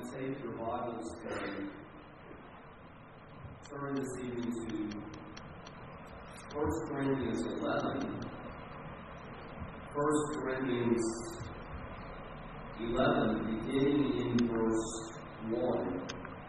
take your Bibles and turn this evening to 1 Corinthians 11. 1 Corinthians 11, beginning in verse 1.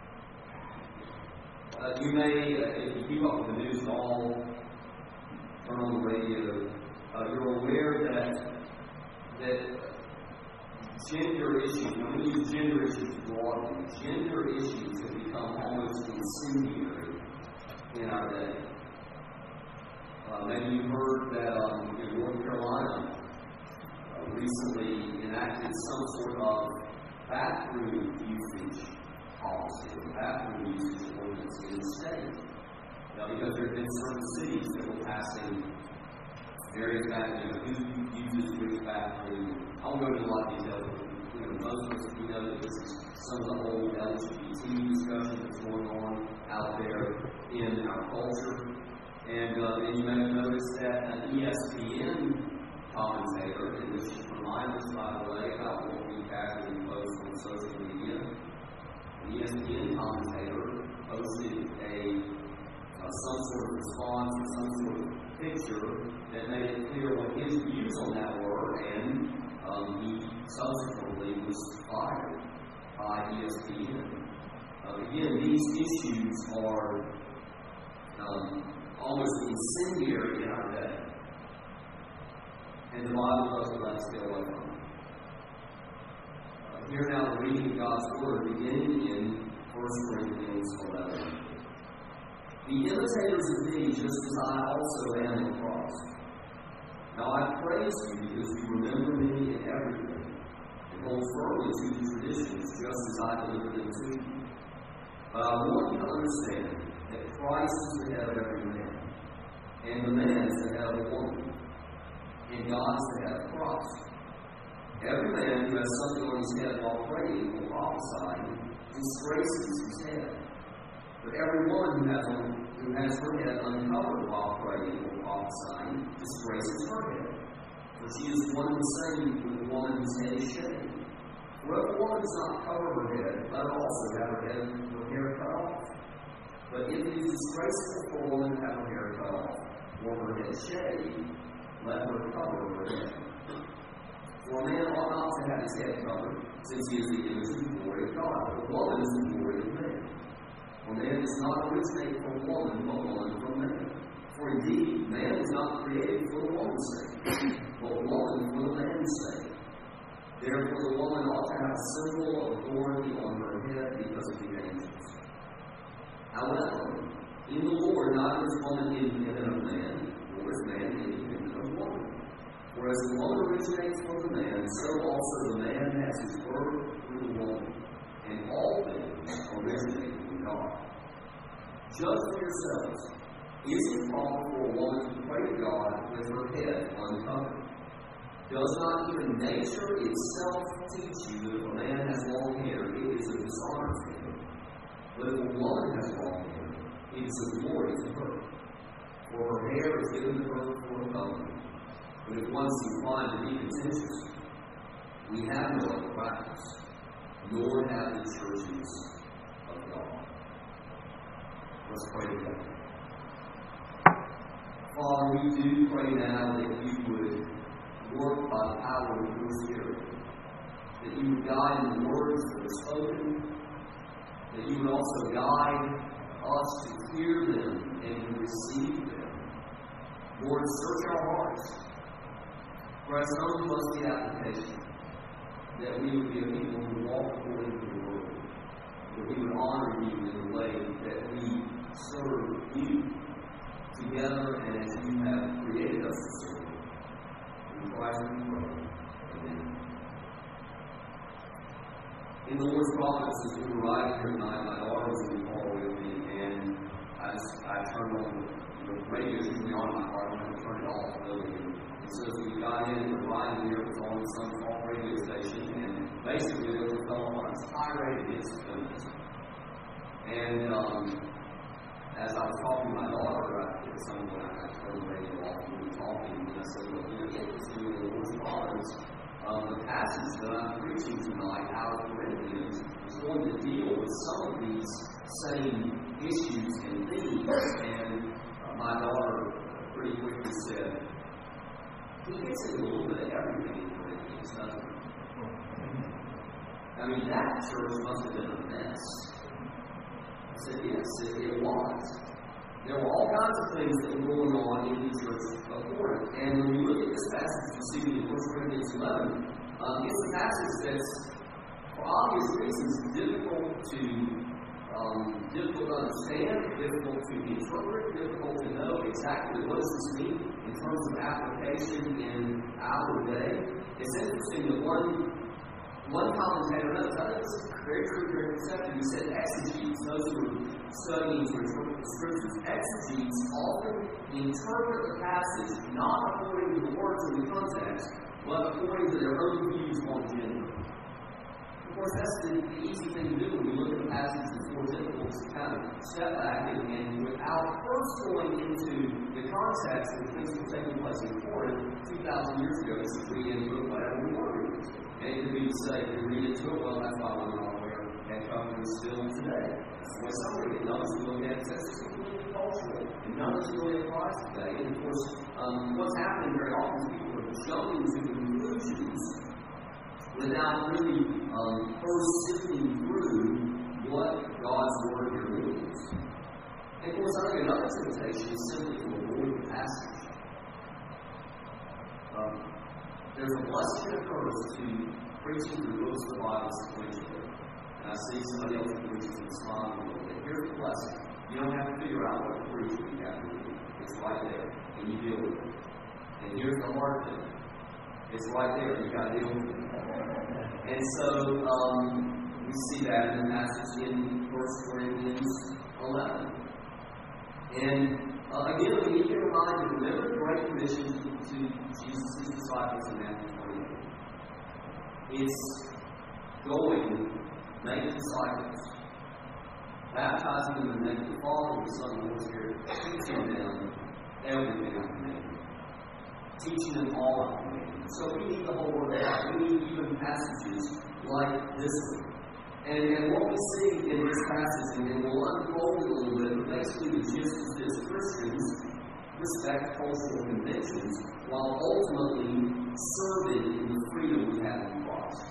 You may, if you keep up with the news at all, turn on the radio, you're aware that gender issues, when we use gender issues broadly, gender issues have become almost incendiary in our day. Maybe you heard that in North Carolina recently enacted some sort of bathroom usage policy, bathroom usage ordinance in the state. Because there have been certain cities that were passing various bathrooms, who uses which bathroom. I won't go into a lot of detail, but most of us know that this is some of the old LGBT discussion that's going on out there in our culture. And you may have noticed that an ESPN commentator, and this should remind us, by the way, about what we actually post on social media. An ESPN commentator posted some sort of response or some sort of picture that made it clear what his views on that were, and he subsequently was fired by ESPN. Again, these issues are almost incendiary in our day, and the Bible doesn't let us get away from them. Here now the reading of God's Word, beginning in 1 Corinthians 11. Be imitators of me, just as I also am in Christ. Now I praise you because you remember me in everything, and hold firmly to the traditions, just as I delivered them to you. But I want you to understand that Christ is the head of every man, and the man is the head of the woman, and God is the head of Christ. Every man who has something on his head while praying or prophesying disgraces his head. But every woman who has her head uncovered while praying or prophesying disgraces her head. For she is one and the same with the woman whose head is shaved. For if a woman does not cover her head, let her also have her hair cut off. But if it is disgraceful for a woman to have her hair cut off, or her head shaved, let her cover her head. For a man ought not to have his head covered, since he is the image of the glory of God, but a woman is the glory of man. For man does not originate from woman, but woman from man. For indeed, man was not created for the woman's sake, but woman for the man's sake. Therefore the woman ought to have a symbol of authority on her head because of the angels. However, in the Lord, neither is woman independent of man, nor is man independent of woman. For as the woman originates from the man, so also the man has his birth through the woman. And all things originate from God. Judge for yourselves. Is it proper for a woman to pray to God with her head uncovered? Does not even nature itself teach you that if a man has long hair, it is a dishonor to him? But if a woman has long hair, it is a glory to her. For her hair is given to her for a covering. But if one is inclined to be contentious, we have no other practice, nor have the churches of God. Let's pray together. Father, we do pray now that you would work by the power of your Spirit, that you would guide in the words that are spoken, that you would also guide us to hear them and to receive them. Lord, search our hearts. For as only must be application, that we would be a people who walk according to the word, that we would honor you in the way that we serve you together and as you have created us to serve. In Christ we pray. Amen. In the Lord's providence, as we were riding here tonight, my daughter was in the car with me, and I turned on the radio, usually on my car, and I turned it off really. And so as we got in and were riding here, it was on some talk radio station, and basically there was a fellow on a tirade against feminism. And as I was talking to my daughter, at some point I turned the radio off and we were talking, and I said, well, interesting in the Lord's providence, the passage that I'm preaching tonight out of Corinthians is going to deal with some of these same issues and themes. And my daughter pretty quickly said, he gets into a little bit of everything in Corinthians, doesn't he? I mean, that church must have been a mess. I said, yes, it was. There were all kinds of things that were going on in the church of Corinth. And when you look at this passage you see in 1 Corinthians 11, it's a passage that's, for obvious reasons, difficult to understand, difficult to interpret, difficult to know exactly what does this mean in terms of application in our day. It's interesting that one commentator notes, I think this is very true during conception, he said exegetes, those who are studying to interpret the scriptures, exegetes often interpret the passage not according to the words in the context, but according to their own views on gender. Of course, that's the easy thing to do when we look at the passage that's more difficult to kind of step back and without first going into the context of the things that were taking place in Corinth 2,000 years ago, just read into it whatever we want to read. And it could be to say, if you read into it, well, that's why women all wear head coverings still today. That's the way some read it. None of us look at it, that's just completely cultural. And none of us really applies today. And of course, what's happening very often is people are jumping to conclusions without really first sifting through what God's Word here means. And of course, I think another temptation is simply to avoid the passage. There's a blessing that occurs to preaching through books of the Bible sequentially. And I see somebody else who preaches and respond a little bit. Here's the blessing. You don't have to figure out what to preach when you have to read. It's right there, and you deal with it. And here's the hard thing. It's right there, and you've got to deal with it. And so, we see that in the passage in 1 Corinthians 11. And again, we need to remind you, remember the Great Commission to Jesus' disciples in Matthew 28. It's going, make disciples, baptizing them in the name of the Father, the Son, and the Holy Spirit, teaching them everything I command, teaching them all I command. So we need the whole Word of God. We need even passages like this one. And what we see in this passage, and we'll unfold it a little bit, but basically the gist is this: Christians respect cultural conventions while ultimately serving in the freedom we have in Christ.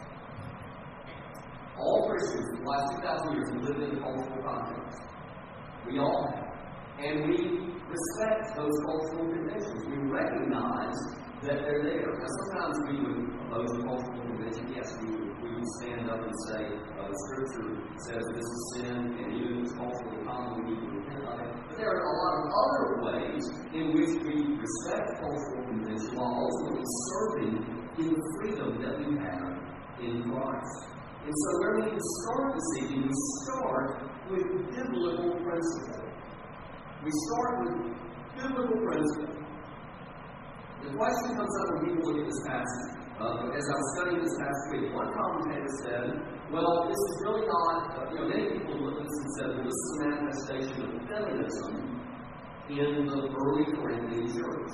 All Christians for the last 2,000 years have lived in a cultural context. We all have. And we respect those cultural conventions. We recognize that they're there. Now, sometimes we would oppose a cultural convention. Yes, we would stand up and say, the Scripture says this is sin, and even if it's culturally common, we need to repent of it. But there are a lot of other ways in which we respect cultural convention while ultimately serving in the freedom that we have in Christ. And so where we can start this evening, we start with biblical principle. We start with biblical principle. The question comes up when people look at this passage. As I was studying this past week, one commentator said, well, this is really not, many people look at this and said, well, this is a manifestation of feminism in the early Corinthian church.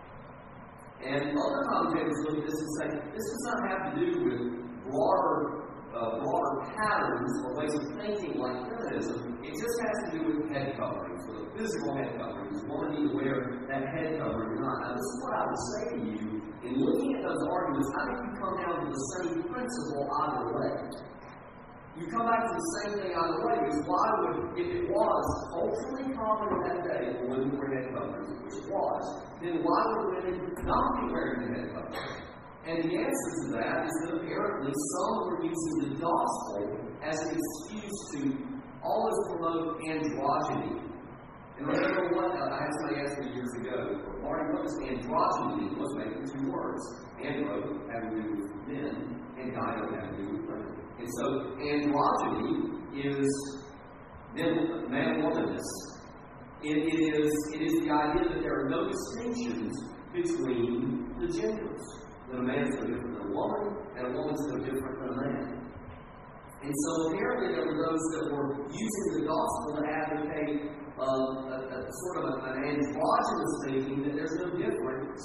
And other commentators look at this and say, this does not have to do with broader patterns or ways of thinking like feminism. It just has to do with head coverings, with a physical head covering. Does woman need to wear that head covering or not? Now, this is what I would say to you. In looking at those arguments, I think you come down to the same principle either way. You come back to the same thing either way, because why would, if it was culturally common in that day for women to wear head coverings, which it was, then why would women not be wearing the head coverings? And the answer to that is that apparently some were using the gospel as an excuse to always promote androgyny. And remember what I had somebody ask me years ago, Marty, what does androgyny was making two words? Andro having to do with men, and gyno having to do with women. And so androgyny is man-womanness. It is the idea that there are no distinctions between the genders. That a man is no different than a woman, and a woman is no different than a man. And so apparently there were those that were using the gospel to advocate sort of an androgynous thinking that there's no difference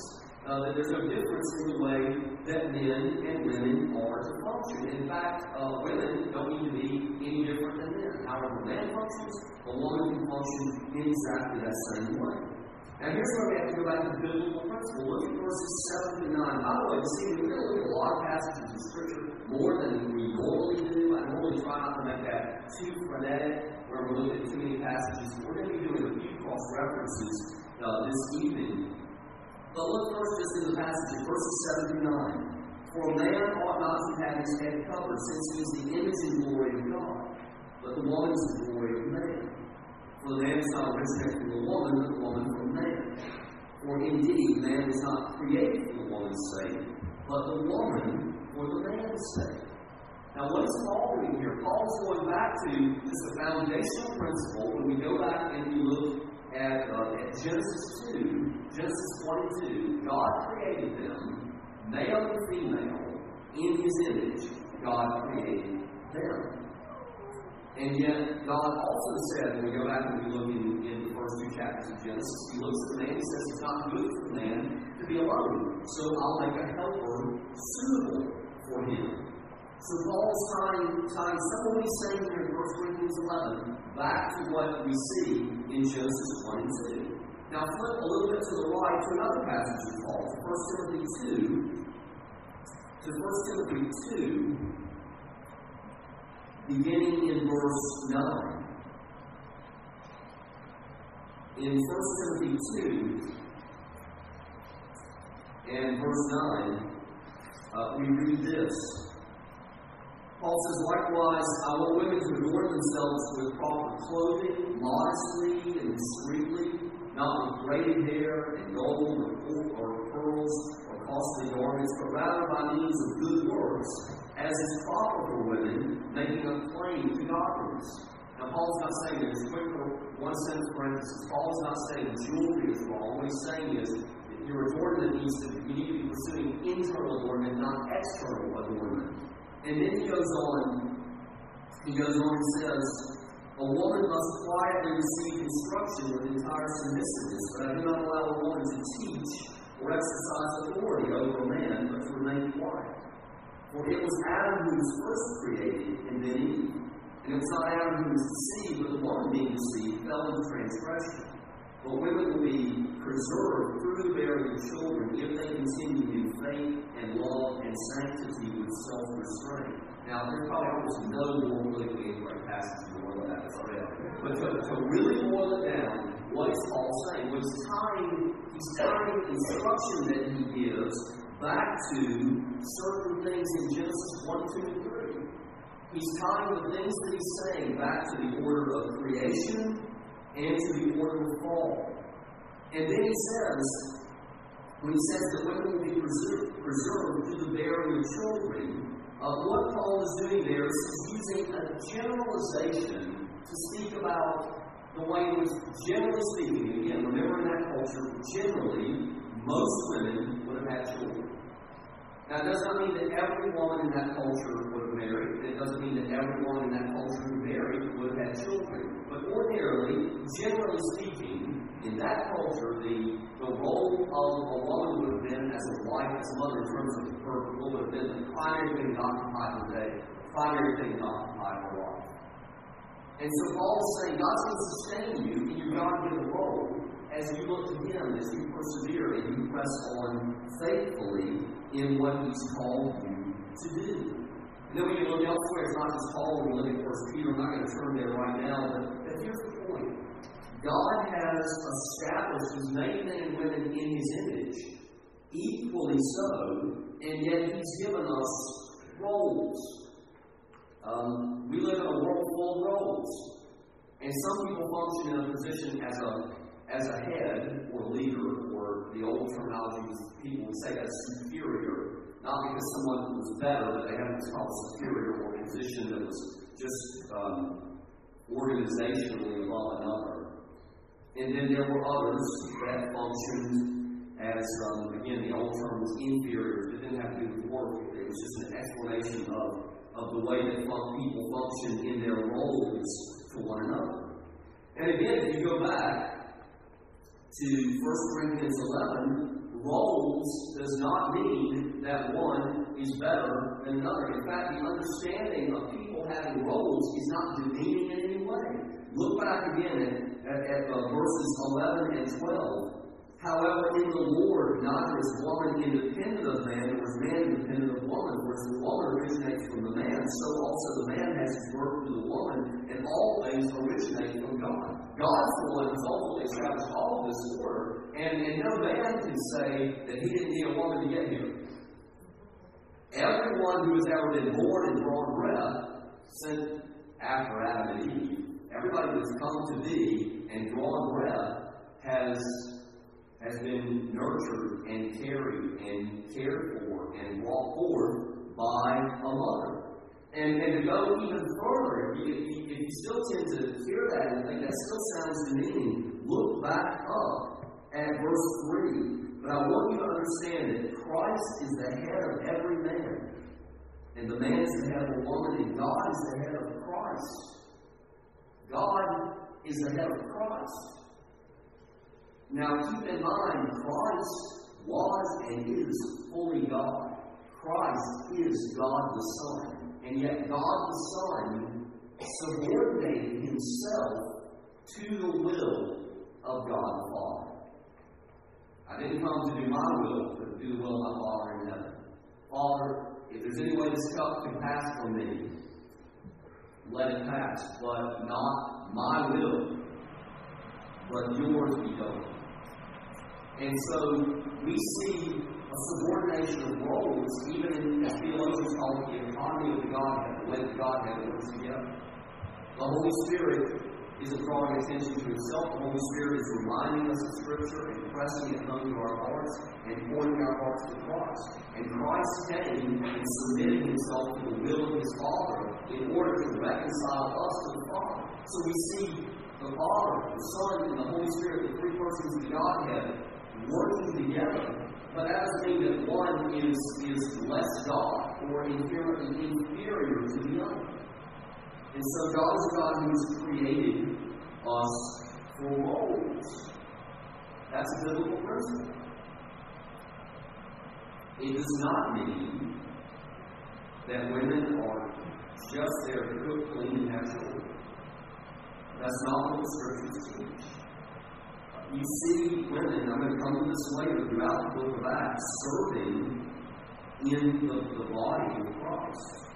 that there's no difference in the way that men and women are to function. In fact, women don't need to be any different than men. However a man functions, a woman can function in exactly that same way. Now here's where we have to go back to the biblical principle. Look at verses 7 to 9. By the way, see, we're going to look at a lot of passages in Scripture, more than we normally do. I normally try not to make that too frenetic, where we're looking at too many passages. We're going to be doing a few cross-references this evening. But look first just in the passage, verses 7 to 9. For a man ought not to have his head covered, since he is the image and glory of God, but the woman is the glory of man. For the man is not originated from the woman, but the woman from man. For indeed, man was not created for the woman's sake, but the woman for the man's sake. Now, what is Paul doing here? Paul is going back to just a foundational principle. When we go back and we look at Genesis 2, Genesis 1 and 2, God created them, male and female, in His image. God created them. And yet, God also said, when we go back and we look in the first two chapters of Genesis, He looks at the man and says, it's not good for the man to be alone, so I'll make a helper suitable for him. So Paul is tying some of what he's saying here in 1 Corinthians 11 back to what we see in Genesis 1 and 2. Now flip a little bit to the right to another passage of Paul, to 1 Timothy 2. To 1 Timothy 2, beginning in verse 9. In 1 Timothy 2 and verse 9, we read this. Paul says, likewise, I want women to adorn themselves with proper clothing, modestly and discreetly, not with braided hair and gold or pearls or costly garments, but rather by means of good works, as is proper for women, making a claim to godliness. Now, Paul's not saying that it's quick for one sentence parenthesis. Paul's not saying jewelry is wrong. What he's saying is that your adornment you need to be pursuing internal adornment, not external adornment. And then he goes on and says, a woman must quietly receive instruction with entire submissiveness, but I do not allow a woman to teach or exercise authority over a man, but to remain quiet. For it was Adam who was first created, and then Eve. And it was not Adam who was deceived, but the woman being deceived fell into transgression. But women will be preserved through the bearing of children if they continue in faith and love and sanctity with self-restraint. Now, there's probably almost no more politically incorrect passage than one of that is already. But to really boil it down, what is Paul saying? Well, he's tying instruction that he gives back to certain things in Genesis 1, 2, and 3. He's tying the things that he's saying back to the order of creation and to the order of fall. And then he says, when he says that women will be preserved through the bearing of children, what Paul is doing there is he's using a generalization to speak about the way in which, generally speaking, again, remember in that culture, generally, most women would have had children. Now, it does not mean that every woman in that culture would have married. It doesn't mean that every woman in that culture who married would have had children. But ordinarily, generally speaking, in that culture, the role of a woman would have been as a wife, as a mother, in terms of her, what would have been the primary thing to occupy her day, the primary thing to occupy her life. And so Paul is saying, God's going to sustain you in your God-given role as you look to Him, as you persevere and you press on faithfully in what He's called you to do. And then when you look elsewhere, it's not just Paul. When we look at 1 Peter, I'm not going to turn there right now, but here's the point. God has established He's made men and women in His image, equally so, and yet He's given us roles. We live in a world full of roles. And some people function in a position as a head or leader, or the old terminology people would say as superior, not because someone was better, but they had what's called a superior or a position that was just organizationally above another. And then there were others that functioned as, again, the old term was inferior. It didn't have to do with work. It was just an explanation of the way that people function in their roles to one another. And again, if you go back to 1 Corinthians 11, roles does not mean that one is better than another. In fact, the understanding of people having roles is not demeaning in any way. Look back again at verses 11 and 12. However, in the Lord, neither is woman independent of man, nor is man independent of woman. For as the woman originates from the man, so also the man has his birth through the woman, and all things originate from God. God's the one who's ultimately established all of this order, and no man can say that he didn't need a woman to get here. Everyone who has ever been born and drawn breath, since after Adam and Eve, everybody that's come to be and drawn breath has been nurtured and carried and cared for and brought forth by a mother. And to go even further, if you still tend to hear that and think that still sounds demeaning, look back up at verse 3. But I want you to understand that Christ is the head of every man, and the man is the head of a woman, and God is the head of Christ. God is the head of Christ. Now keep in mind, Christ was and is fully God. Christ is God the Son. And yet God the Son subordinated himself to the will of God the Father. I didn't come to do my will, but to do the will of my Father in heaven. Father, if there's any way this cup can pass from me, let it pass, but not my will, but yours be done. And so we see a subordination of roles, even in, as theologians call it, the economy of the Godhead, the way the Godhead works together. The Holy Spirit isn't drawing attention to himself. The Holy Spirit is reminding us of Scripture and pressing it home to our hearts and pointing our hearts to Christ. And Christ came and submitted himself to the will of his Father in order to reconcile us to the Father. So we see the Father, the Son, and the Holy Spirit, the three persons of the Godhead, working together. But that doesn't mean that one is less God or inherently inferior to the other. And so God is a God who has created us for roles. That's a biblical principle. It does not mean that women are just there to cook, clean, and have children. That's not what the Scriptures teach. You see women, I'm going to come to this later, throughout the book of Acts, serving in the body of Christ.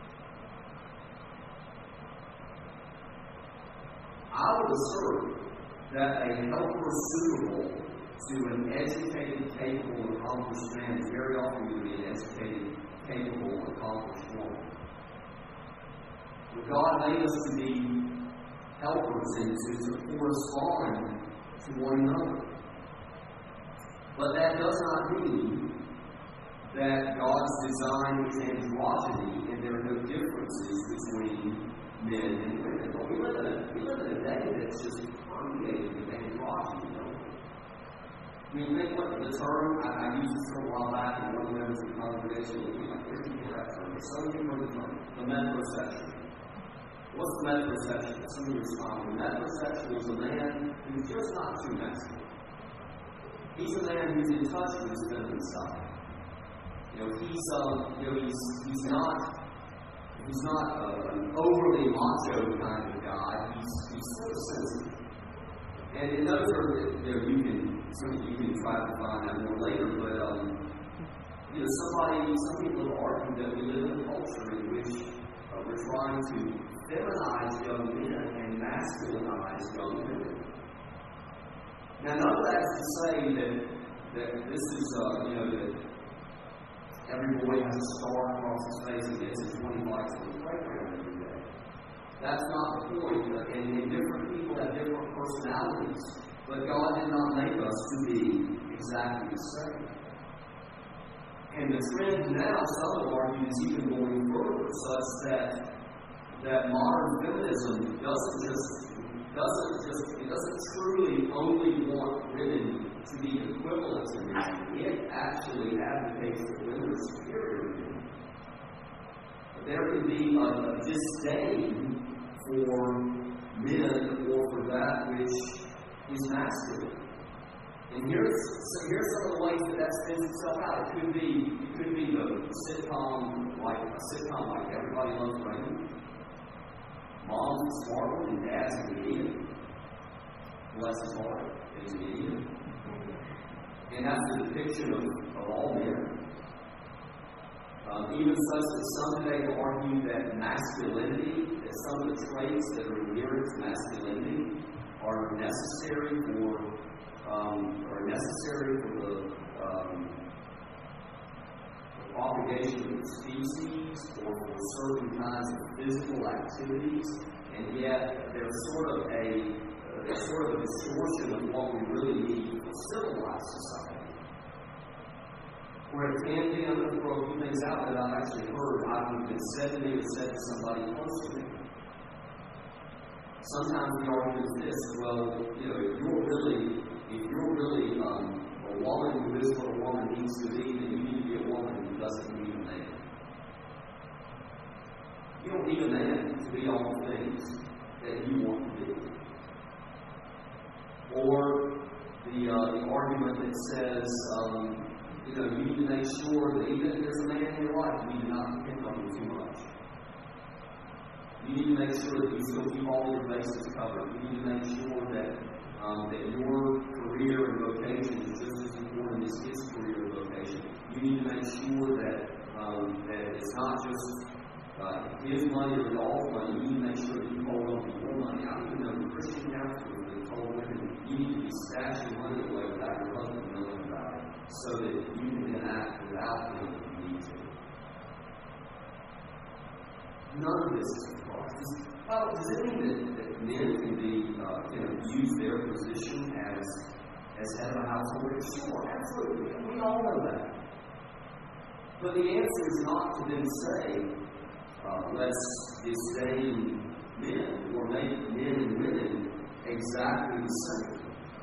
I would assert that a helper suitable to an educated, capable, and accomplished man is very often going to be an educated, capable, and accomplished woman. But God made us to be helpers and to correspond to one another. But that does not mean that God's design is androgyny and there are no differences between men and women. But we live in a day that's just permeated with androgyny, don't we? I mean, think what the term, I used this term a while back, and one of the members of the congregation would be like, where did you get that term? Some of you heard the term, the metrosexual. What's the metrosexual? Some of you respond. The metrosexual is a man who's just not too masculine. He's a man who's in touch with his feminine side. He's not an overly macho kind of guy. He's sort of sensitive. And those are, you can try to find that more later, but some people have argued that we live in a culture in which we're trying to feminize young men and masculinize young women. Now, none of that is to say that this is, that every boy has a star across his face and gets his 20 likes on the playground every day. That's not the point. And different people have different personalities. But God did not make us to be exactly the same. And the trend now, some have argued, is even going further, such that modern feminism doesn't truly only want women to be equivalent to men. It actually advocates that women are superior to men. There can be a disdain for men or for that which is masculine. And here's some of the ways that spins itself out. It could be the sitcom like Everybody Loves Raymond. Mom's a smart one and dad's an idiot. Bless his heart, he's an idiot. And that's the depiction of all men. Even such that some today will argue that masculinity, that some of the traits that are inherent to masculinity are necessary for the propagation of species or for certain kinds of physical activities, and yet there's sort of a distortion of what we really need for civilized society. Where it can be, I'm going to throw a few things out that I've actually heard, either been said to me or said to somebody close to me. Sometimes the argument is this: well, if you're really a woman who is what a woman needs to be, then you need to be a woman who doesn't need a man. You don't need a man to be all the things that you want to be. Or the argument that says, you need to make sure that even if there's a man in your life, you need to not depend on him too much. You need to make sure that you still keep all your bases covered. You need to make sure that your career and vocation is just as important as his career and vocation. You need to make sure that it's not just his money or y'all's money. You need to make sure that you hold on to your money. I don't even know the Christian counselors that told women you need to be stashing money away without your husband knowing about it, so that you can then act without him if you need to. None of this is for Christ. Does it mean that men can use their position as head of a household? Sure, absolutely. We all know that. But the answer is not to then say, let's disdain men or make men and women exactly the same.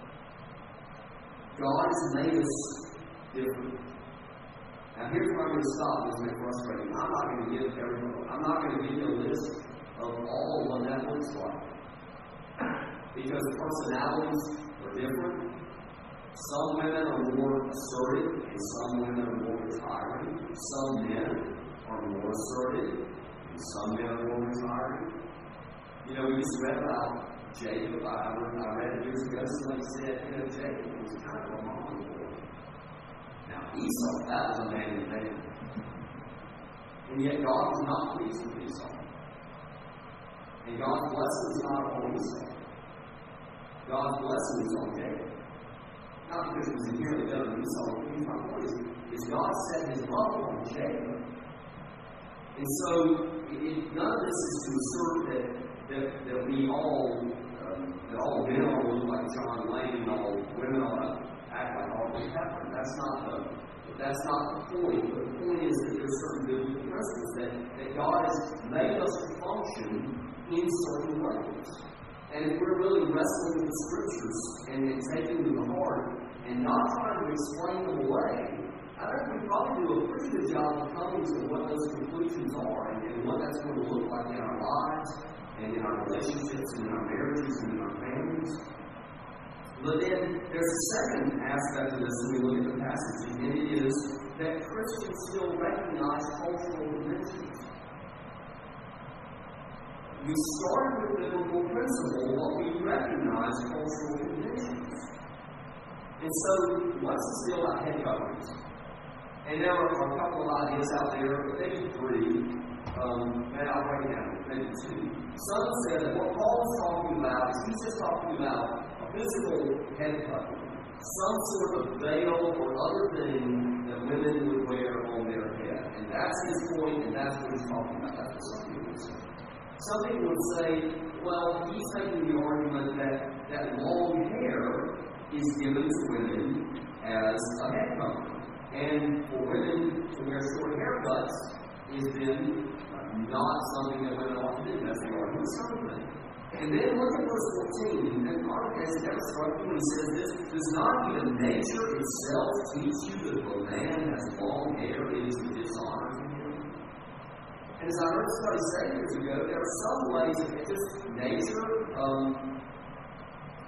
God has made us different. Now here's where I'm going to stop. This may frustrate me. I'm not going to give you a list of all what that looks like. Because personalities are different. Some women are more assertive and some women are more retiring. Some men are more assertive and some men are more retiring. We just read about Jacob. I read it years ago. Somebody said, Jacob was kind of a mom boy. Now, Esau, that was a man in man. And yet God was not pleased with Esau. And God's blessing is not on Esau. God's blessing is on Jacob. Not because it was inherently better than Esau. My point is God set his love on Jacob. And so, none of this is to assert that we all, that all men ought to look like John Lane and all women ought to act like Audrey Hepburn. That's not the point. But the point is that there's certain biblical principles that God has made us to function in certain ways. And if we're really wrestling with the Scriptures and taking them to heart and not trying to explain them away, I think we probably do a pretty good job of coming to what those conclusions are and what that's going to look like in our lives and in our relationships and in our marriages and in our families. But then there's a second aspect of this when we look at the passage, and it is that Christians still recognize cultural conventions. We start with biblical principle, but we recognize cultural conventions. And so, what's the deal about head coverings? And there are a couple of ideas out there, but maybe three. And I'll break it down, maybe two. Some say that what Paul is talking about is he's just talking about a physical head covering, some sort of veil or other thing that women would wear on their head. And that's his point, and that's what he's talking about. That's what some people would say. Some people would say, well, he's making the argument that long hair is given to women as a head covering. And for women to wear short haircuts is then not something that women ought to do. That's the argument of some of them. And then look at verse 14. And Mark has never struck me when he says this: does not even nature itself teach you that if a man has long hair, it is a dishonor to him? And as I heard somebody say years ago, there are some ways that just nature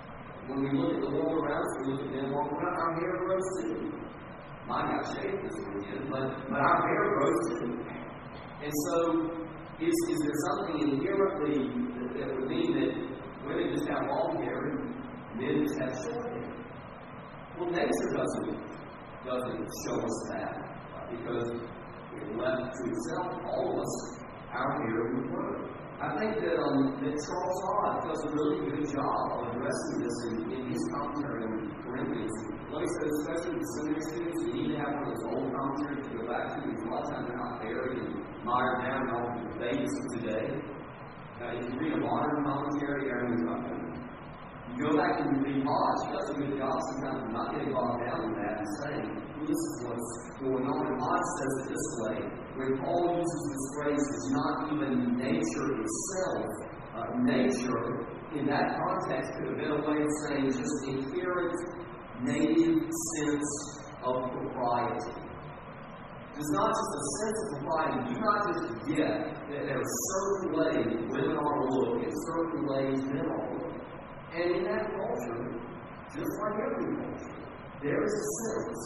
when we look at the world around us, we look at men walking around, our hair grows too. Mine got shaved this weekend, but our hair grows too. And so, is there something inherently that would mean that women just have long hair and men just have short hair? Well, nature doesn't show us that, because if left to itself, all of us, our hair would grow. I think that Charles Todd does a really good job of addressing this in his commentary on Corinthians. Like I said, especially with seminary students, you need to have one of those old commentaries to go back to, because a lot of times they're not buried and mired down in all the debates of today. If you read a modern commentary, everyone's not doing it. You go back and you read Hodge, he does a good job sometimes of not getting bogged down in that and saying, well, this is what's going on. And Hodge says it this way: when Paul uses this phrase, it's not even nature itself. Nature, in that context, could have been a way of saying just inherent native sense of propriety. It's not just a sense of propriety. You not just get that there are certain ways women are looked and certain ways men are looked. And in that culture, just like every culture, there is a sense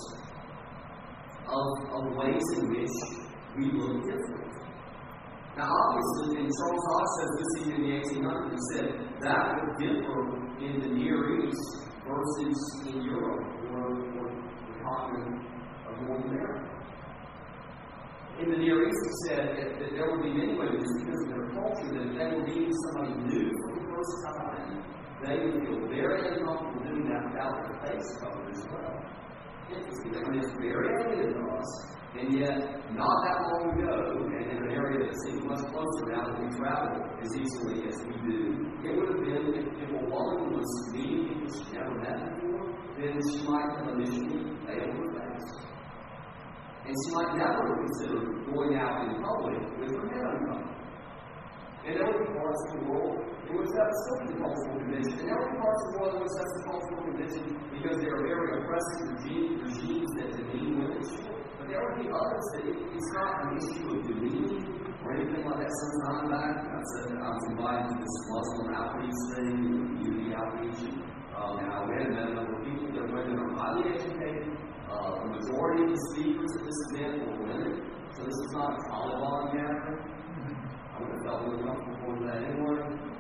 of ways in which we look different. Now, obviously, and Charles Hodge says this even in the 1800s, he said that would differ in the Near East versus in Europe or the continent of North America. In the Near East, he said that there would be many ways, because of their culture, that if they were meeting somebody new for the first time, they would feel very uncomfortable doing that without their face covered as well. Interesting. I mean, it's very alien to us, and yet not that long ago, and in an area that seems much closer now that we travel as easily as we do, it would have been if a woman was meeting people she never met before, then she might have initially failed her face. And she might never consider going out in public with her head uncovered. And there would be parts of the world in which that would still be the cultural convention. And there would be parts of the world in which that's the cultural convention because there are very oppressive regimes that demean women. But there would be others that it's not an issue of demeaning or anything like that. Some time back, I said that I was invited to this Muslim outreach thing, community outreach. And I went and met a number of people that women are highly educated. The majority of the speakers at this event were women. So this is not a Taliban gathering. I would have felt really comfortable with that anyway.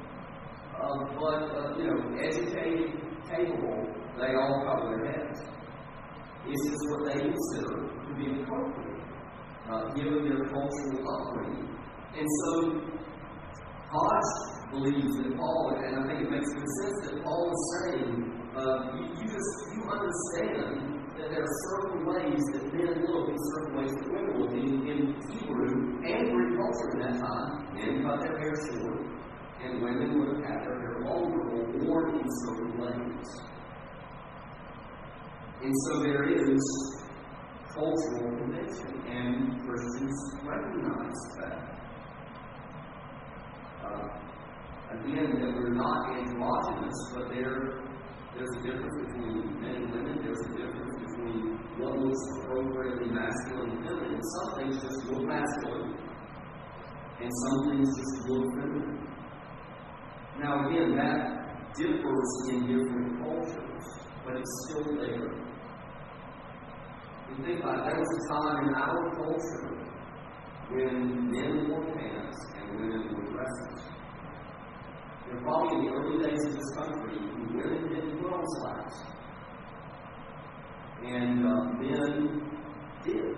Educated, capable, they all cover their heads. It's just what they consider to be appropriate, given their cultural upbringing. And so, Hodge believes that Paul, and I think it makes good sense that Paul is saying, you understand that there are certain ways that men look and certain ways that women look. In Hebrew and Greek culture at that time, men cut their hair short, and women would have had their hair longer or worn in certain ways. And so there is cultural convention, and Christians recognize that. Again, that we're not androgynous, but there's a difference between men and women. There's a difference between what looks appropriately masculine and feminine. Some things just look masculine, and some things just look feminine. Now, again, that differs in different cultures, but it's still there. You think about it, there was a time in our culture when men wore pants and women wore dresses. And probably in the early days of this country, women didn't put on slacks. And men did.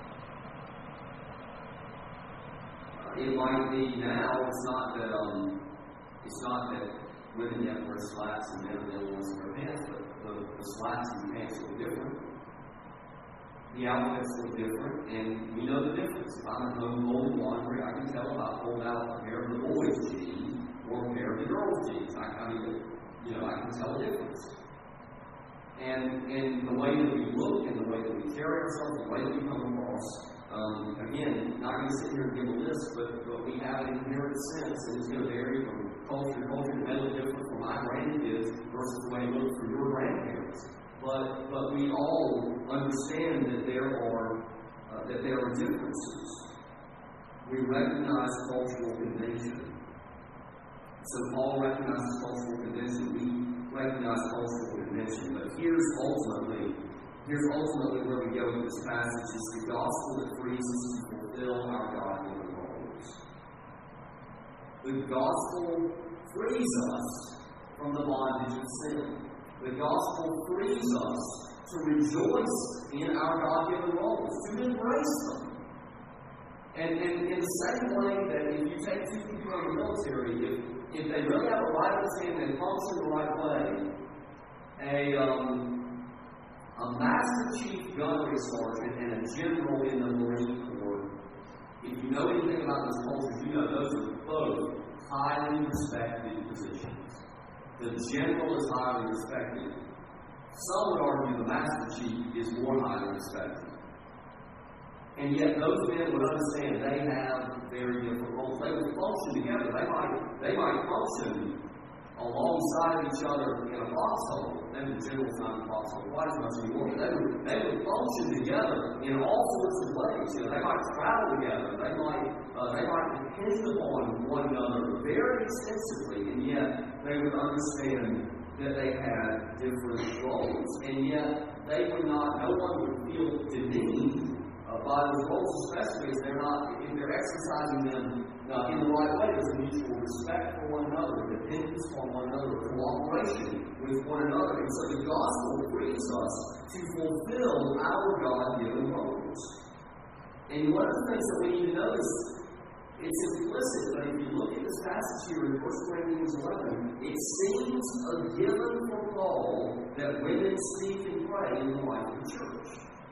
It might be now, it's not that women yet wear slacks and men don't want to wear pants, but the slacks and the pants look different. The outfits look different, and we know the difference. If I'm at home folding laundry, I can tell if I pulled out a pair of the boys' jeans or a pair of the girls' jeans. I can tell the difference. And the way that we look and the way that we carry ourselves, the way that we come across, again, not going to sit here and give a list, but we have an inherent sense, and it's going to vary from culture to culture. It may look different from my grandkids versus the way it looks from your grandparents. But we all understand that there are differences. We recognize cultural convention. So Paul recognizes cultural convention. We recognize cultural convention, but here's ultimately where we go with this passage. It's the gospel that frees us to fulfill our God-given roles. The gospel frees us from the bondage of sin. The gospel frees us to rejoice in our God-given roles, to embrace them. And in the same way that if you take two people in the military, if they really have a right understanding and function the right way, a Master Chief Gunnery Sergeant and a General in the Marine Corps, if you know anything about those cultures, you know those are both highly respected positions. The General is highly respected. Some would argue the Master Chief is more highly respected. And yet those men would understand they have very different roles. They would function together. They might function alongside of each other in a foxhole. Maybe the general's not in a foxhole quite as much anymore, but they would function together in all sorts of ways. You know, they might travel together. They might depend upon one another very extensively, and yet they would understand that they had different roles. And yet they would not, no one would feel demeaned by those roles, especially if they're exercising them in the right way. There's a mutual respect for one another, dependence on one another, cooperation with one another. And so the gospel frees us to fulfill our God-given roles. And one of the things that we need to notice, it's implicit, but if you look at this passage here in 1 Corinthians 11, it seems a given for Paul that women speak and pray in the life of the church.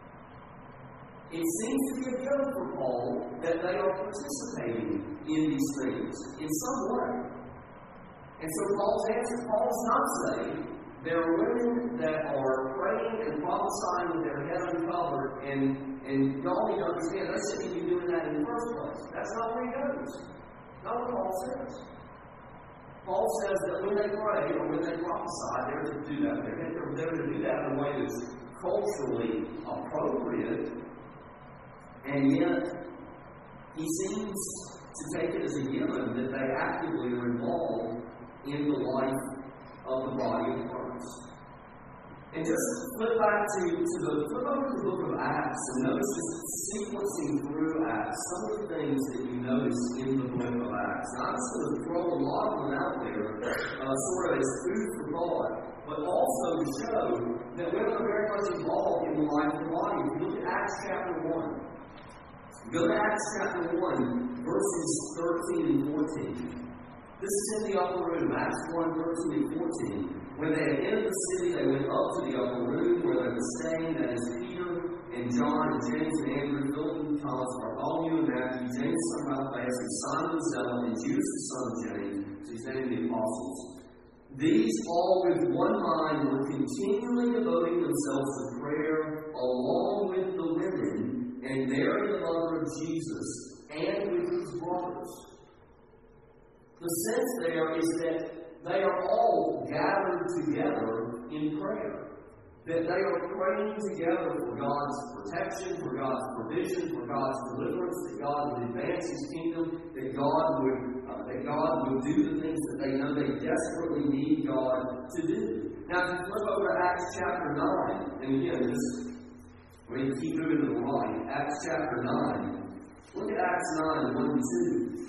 It seems to be a given for Paul that they are participating in these things in some way. And so Paul's answer, Paul's not saying there are women that are praying and prophesying with their head uncovered, and y'all need to understand they shouldn't be doing that in the first place. That's not where he goes. Not what Paul says. Paul says that when they pray or when they prophesy, they're to do that. They're to do that in a way that's culturally appropriate. And yet, he seems to take it as a given that they actively are involved in the life of the body of Christ. And just flip over to the book of Acts and notice just sequencing through Acts some of the things that you notice in the book of Acts. Now, I'm just going to throw a lot of them out there, sort of as food for thought, but also to show that women are very much involved in the life of the body. If you look at Acts chapter 1, go to Acts chapter 1, verses 13 and 14. This is in the upper room, Acts 1, 13 and 14. When they had entered the city, they went up to the upper room where they were staying, that is Peter and John and James and Andrew, Philip and Thomas, Bartholomew and Matthew, James the son of Alphaeus, and Simon the Zealot, and Judas the son of James. So he's naming the apostles. These all with one mind were continually devoting themselves to prayer along with the women and Mary the mother of Jesus and with his brothers. The sense there is that they are all gathered together in prayer. That they are praying together for God's protection, for God's provision, for God's deliverance, that God would advance His kingdom, that God would do the things that they know they desperately need God to do. Now, if you flip over to Acts chapter 9, and again, we're going to keep moving to the right. Acts chapter 9. Look at Acts 9, 1 and 2.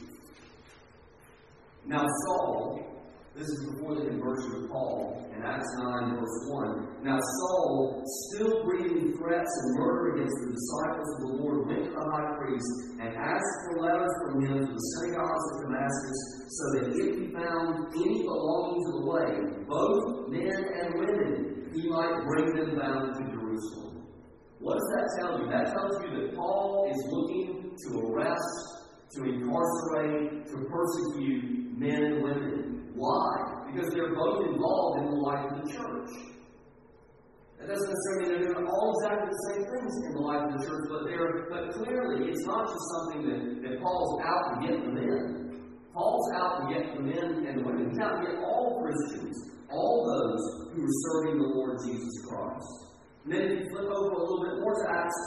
Now Saul, this is before the conversion of Paul, in Acts 9, verse 1. Now Saul, still breathing threats and murder against the disciples of the Lord, went to the high priest and asked for letters from him to the synagogues of Damascus, so that if he found any belonging to the way, both men and women, he might bring them bound to Jerusalem. What does that tell you? That tells you that Paul is looking to arrest, to incarcerate, to persecute men and women. Why? Because they're both involved in the life of the church. That doesn't necessarily mean they're doing all exactly the same things in the life of the church, but clearly it's not just something that Paul's out to get the men. Paul's out to get the men and the women. He's out to get all Christians, all those who are serving the Lord Jesus Christ. And then if you flip over a little bit more to Acts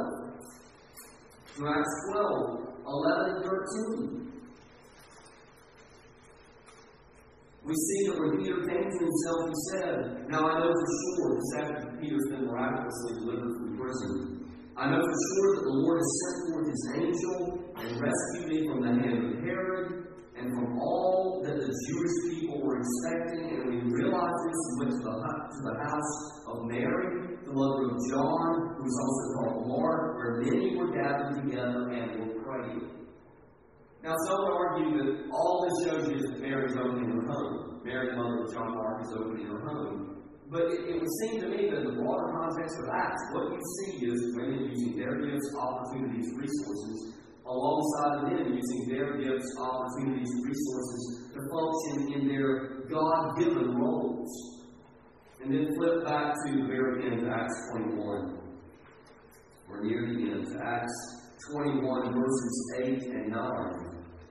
12. To Acts 12, 11 and 13. We see that when Peter came to himself, he said, "Now I know for sure," this after Peter's been miraculously delivered from prison, "I know for sure that the Lord has sent forth his angel and rescued me from the hand of Herod and from all that the Jewish people were expecting." And when he realized this, he went to the house of Mary, the mother of John, who was also called Mark, where many were gathered together and were praying. Now, some would argue that all this shows you is that Mary is opening her home. Mary, the mother of John Mark, is opening her home. But it would seem to me that in the broader context of Acts, what you see is women using their gifts, opportunities, resources, alongside of men using their gifts, opportunities, resources to function in their God-given roles. And then flip back to the very end of Acts 21. We're near the end to Acts 21, verses 8 and 9.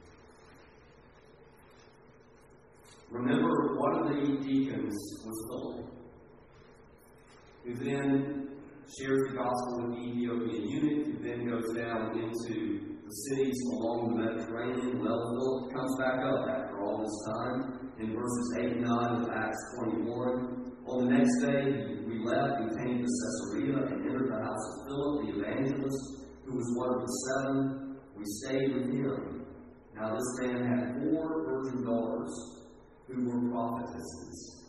Remember, one of the deacons was Philip, who then shares the gospel with the Ethiopian eunuch, who then goes down into the cities along the Mediterranean. Well, Philip comes back up after all this time in verses 8 and 9 of Acts 21. On the next day, we left, we came to Caesarea and entered the house of Philip, the evangelist, who was one of the 7. We stayed with him. Now this man had 4 virgin daughters who were prophetesses.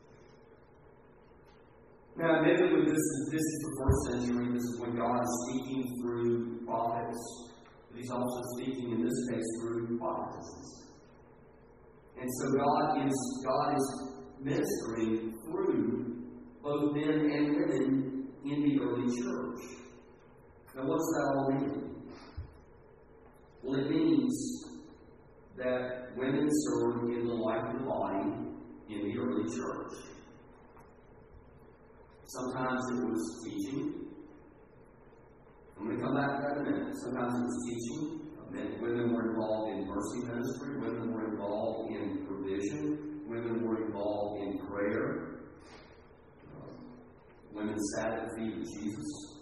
Now, admittedly, this is the first century. This is when God is speaking through prophets. But He's also speaking, in this case, through prophetesses. And so God is ministering through both men and women in the early church. Now, what does that all mean? Well, it means that women served in the life of the body in the early church. Sometimes it was teaching. I'm going to come back to that in a minute. Sometimes it was teaching. Women were involved in mercy ministry. Women were involved in provision. Women were involved in prayer. Women sat at the feet of Jesus.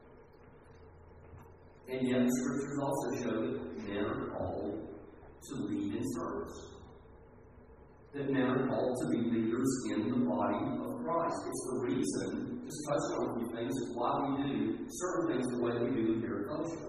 And yet the Scriptures also show that men are called to lead in service. That men are called to be leaders in the body of Christ. It's the reason, just touch on a few things, why we do certain things the way we do here at Fellowship.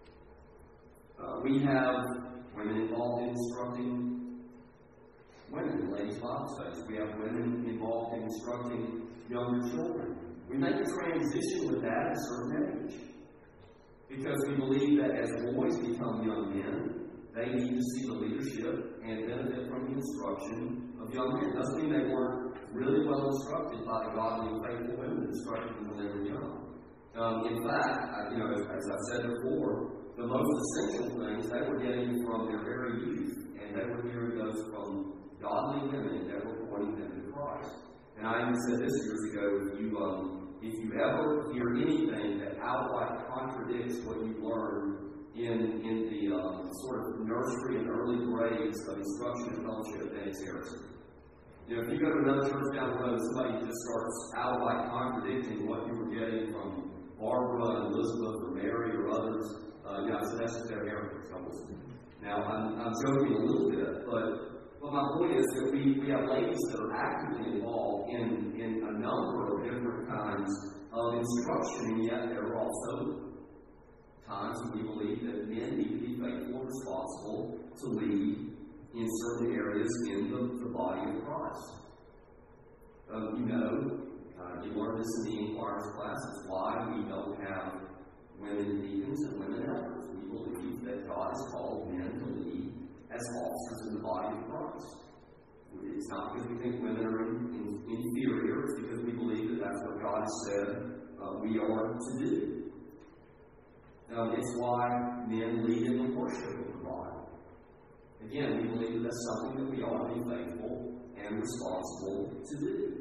We have women involved in instructing women in ladies' Bible studies. We have women involved in instructing younger children. We make a transition with that at a certain age. Because we believe that as boys become young men, they need to see the leadership and benefit from the instruction of young men. It doesn't mean they weren't really well instructed by the godly and faithful women that instructed them when they were young. In fact, as I said before, the most essential things they were getting from their very youth, and they were hearing those from godly women that were pointing them to Christ. And I even said this years ago, if you ever hear anything that outright contradicts what you learned in the sort of nursery and early grades of instruction and fellowship, then it's heresy. If you go to another church down the road, somebody just starts outright contradicting what you were getting from Barbara and Elizabeth or Mary or others, so that's just their heretics. Now, I'm joking a little bit, but my point is that we have ladies that are actively involved in a number of different kinds of instruction, and yet there are also times when we believe that men need to be faithful and responsible to lead in certain areas in the body of Christ. You learn this in the Inquirer's class. It's why we don't have women deacons and women elders. We believe that God has called men to lead as officers in the body of Christ. It's not because we think women are inferior. It's because we believe that that's what God has said we are to do. It's why men lead in the worship of the body. Again, we believe that that's something that we ought to be faithful and responsible to do.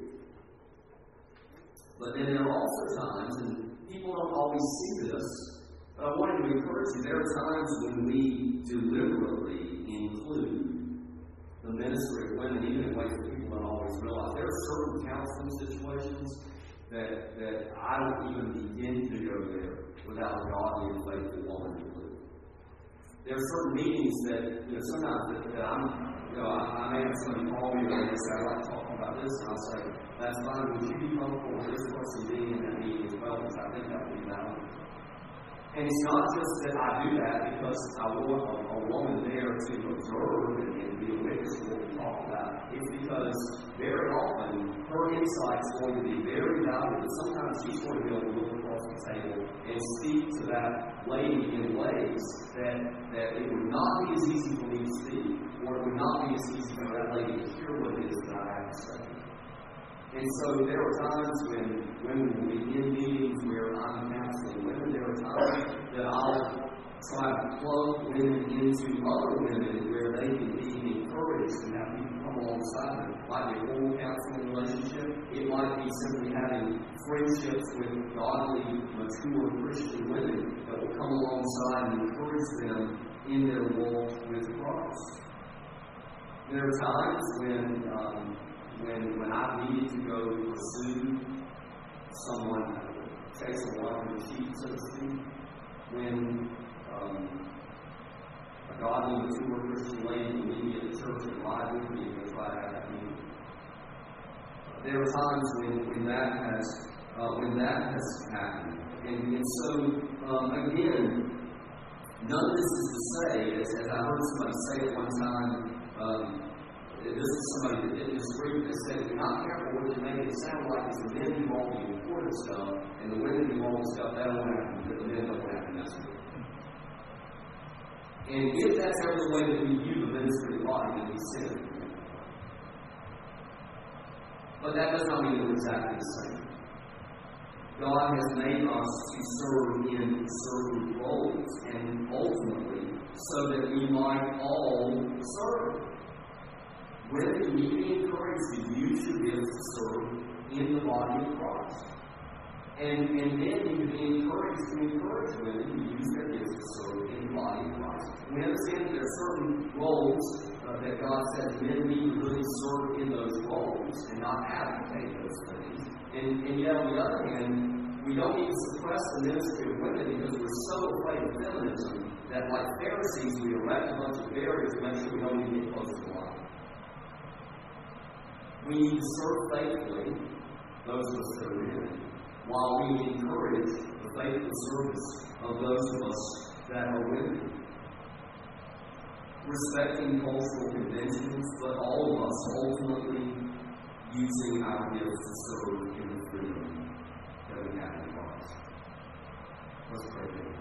But then there are also times, and people don't always see this, but I wanted to encourage you, there are times when we deliberately include the ministry of women, even in ways that people don't always realize. There are certain counseling situations that I don't even begin to go there without a godly and faithful woman included. There are certain meetings that, sometimes that I'm I may have somebody call me and they say, I'd like to talk about this, and I'll say, that's fine, would you be comfortable with this person being in that meeting as well? Because I think that would be valid. And it's not just that I do that because I want a woman there to observe and be a witness to what we talk about. It's because very often her insight is going to be very valuable. Sometimes she's going to be able to look across the table and speak to that lady in ways that it would not be as easy for me to speak, or it would not be as easy for that lady to hear what it is that I have to say. And so there are times when women will be in meetings where I'm counseling women. There are times that I'll try to plug women into other women where they can be encouraged and have people come alongside them. It might be a formal counseling relationship. It might be simply having friendships with godly, mature Christian women that will come alongside and encourage them in their walk with Christ. There are times when I've needed to go pursue someone, chase a water sheep, so to speak, when a godly, mature Christian lady will meet me at the church and ride with me and try to have that meeting. There are times when that has happened. And so, again, none of this is to say, as I heard somebody say at one time, this is somebody that didn't disagree, that said, if you're not careful what you make it sound like it's the men who all the important stuff, and the women who all the stuff, that don't happen, but the men don't happen, that's it. And if that's ever the way that we view the ministry of body, then we sin. But that does not mean that we're exactly the same. God has made us to serve in certain roles, and ultimately, so that we might all serve. Women need to be encouraged to use your gifts to serve in the body of Christ. And men need to be encouraged to encourage women to use their gifts to serve in the body of Christ. We understand that there are certain roles that God says men need to really serve in those roles and not advocate those things. And yet, on the other hand, we don't need to suppress the ministry of women because we're so afraid of feminism that, like Pharisees, we erect a bunch of barriers to make sure we don't even get close to the line. We need to serve faithfully those of us that are men, while we encourage the faithful service of those of us that are women. Respecting cultural conventions, but all of us ultimately using our gifts to serve in the freedom that we have in Christ. Let's pray together.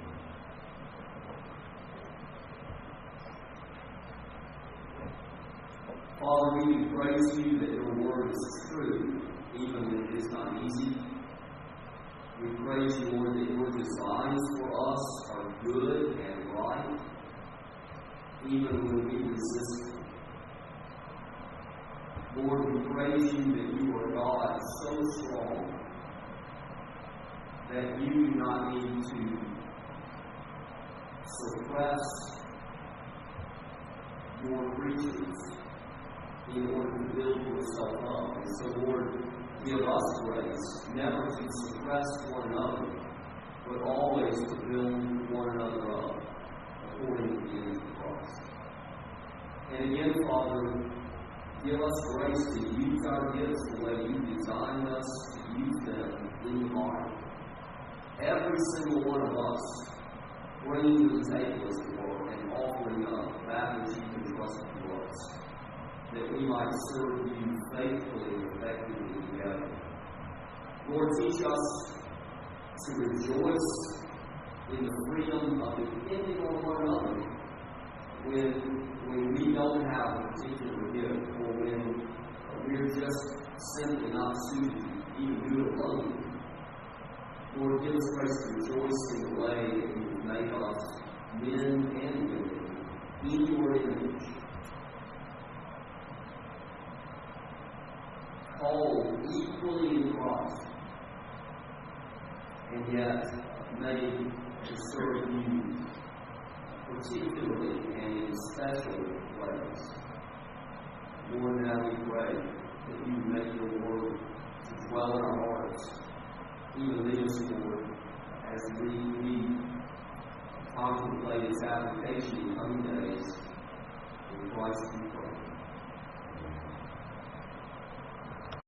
Father, we praise you that your word is true, even when it is not easy. We praise you, Lord, that your designs for us are good and right, even when we resist them. Lord, we praise you that you are God so strong that you do not need to suppress your creatures in order to build yourself up. And so, Lord, give us grace never to suppress one another, but always to build one another up according to the image of Christ. And again, Father, give us grace to use our gifts the way you designed us to use them in the body. Every single one of us bringing to the table, as it were, and offering up that which you can trust to us, that we might serve you faithfully and effectively together. Lord, teach us to rejoice in the freedom of depending on one another when we don't have a particular gift, or when we're just simply not suited to even do it alone. Lord, give us grace to rejoice in the way that you have made us men and women in your image, called equally in Christ, and yet made to serve you particularly and in special ways. Lord, now we pray that you make your word to dwell in our hearts, even this, Lord, as we contemplate its application in coming days. In Christ's name.